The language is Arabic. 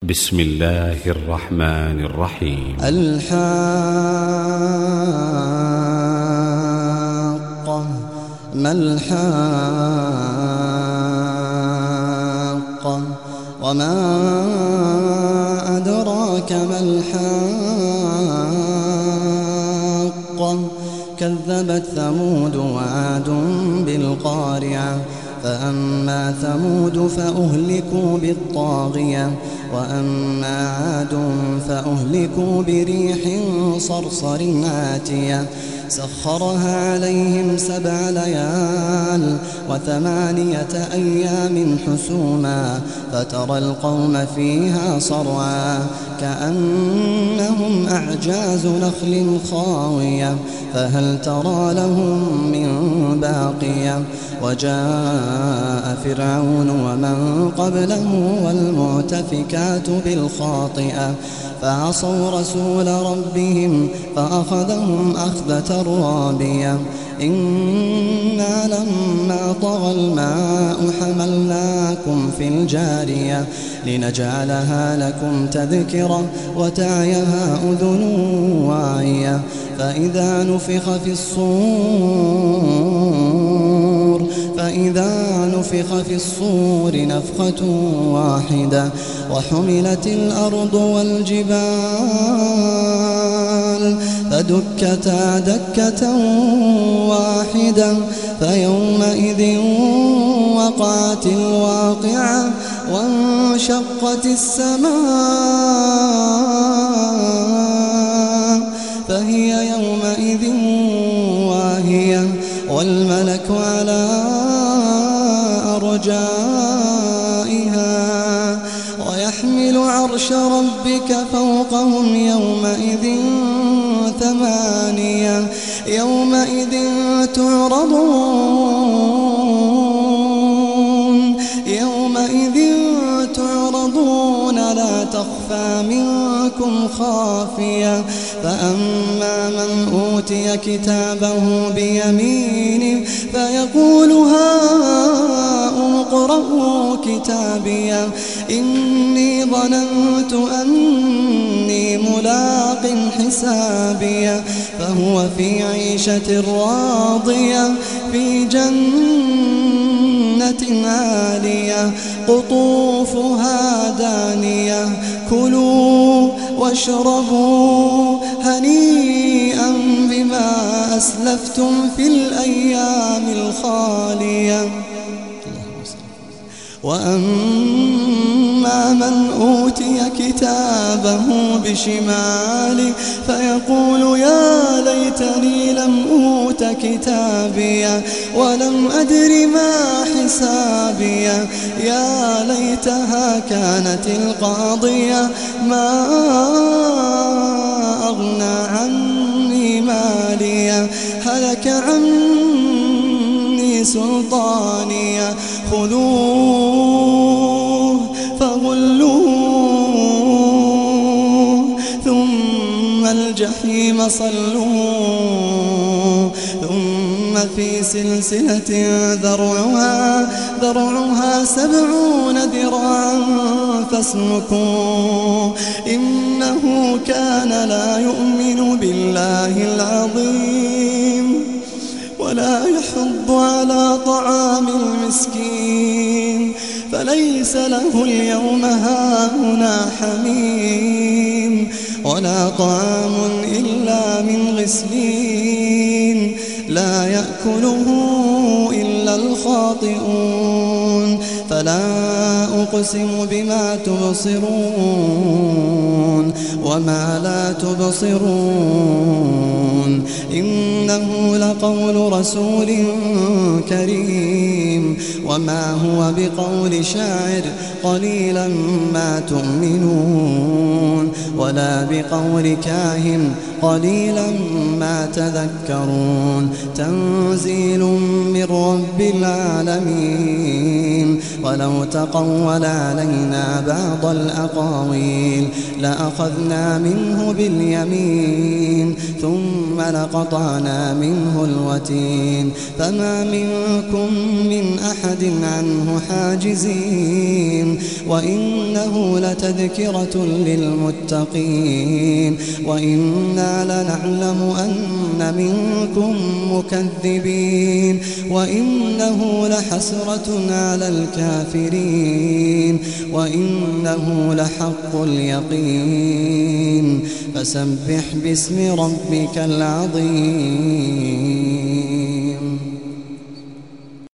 بسم الله الرحمن الرحيم. الحاقة. ما الحاقة وما أدراك ما الحاقة. كذبت ثمود وعاد بالقارعة. فأما ثمود فأهلكوا بالطاغية وأما عاد فأهلكوا بريح صرصر عاتية سخرها عليهم 7 ليال و8 أيام حسوما فترى القوم فيها صرعا كأنهم أعجاز نخل خاوية فهل ترى لهم من باقية. وجاء فرعون ومن قبله والمؤتفكات بالخاطئة فعصوا رسول ربهم فأخذهم أخذة رابية. إنا لما طغى الماء حملناكم في الجارية لنجعلها لكم تذكرة وتعيها أذن واعية. فإذا نفخ في الصور نفخة واحدة وحملت الأرض والجبال فدكتا دكة واحدة فيومئذ وقعت الواقعة وانشقت السماء فهي يومئذ واهية والملك على أرجائها ويحمل عرش ربك فوقهم يومئذ 8 يومئذ تعرضون لا تخفى منكم خافية. فأما من أوتي كتابه بيمينه فيقول هاؤم اقرءوا كتابيه إني ظننت أني ملاق حسابيه فهو في عيشة راضية في جنة عالية قطوفها دانية كلوا واشربوا هنيئا بما أسلفتم في الأيام الخالية. وأما من أوتي كتابه بشماله فيقول يا ليتني لم أوت كتابيه ولم أدر ما حسابيه يا ليتها كانت القاضية ما أغنى عني ماليه هلك عني سلطانيه خذوه فغلوه ثم الجحيم صلوه ثم في سلسلة ذرعها 70 ذراعا فاسلكوه إنه كان لا يؤمن بالله العظيم ولا يحض على طعام المسكين فليس له اليوم هاهنا حميم ولا طعام إلا من غسلين لا يأكله إلا الخاطئون. فلا أقسم بما تبصرون وما لا تبصرون إنه لقول رسول كريم وما هو بقول شاعر قليلا ما تؤمنون ولا بقول كاهن قليلا ما تذكرون تنزيل من رب العالمين ولو تقول علينا بعض الأقاويل لأخذنا منه باليمين ثم لقطعنا منه الوتين فما منكم من أحد عنه حاجزين وإنه لتذكرة للمتقين وإنا لنعلم أن منكم مكذبين وإنه لحسرة على الكافرين وإنه لحق اليقين فسبح باسم ربك العظيم.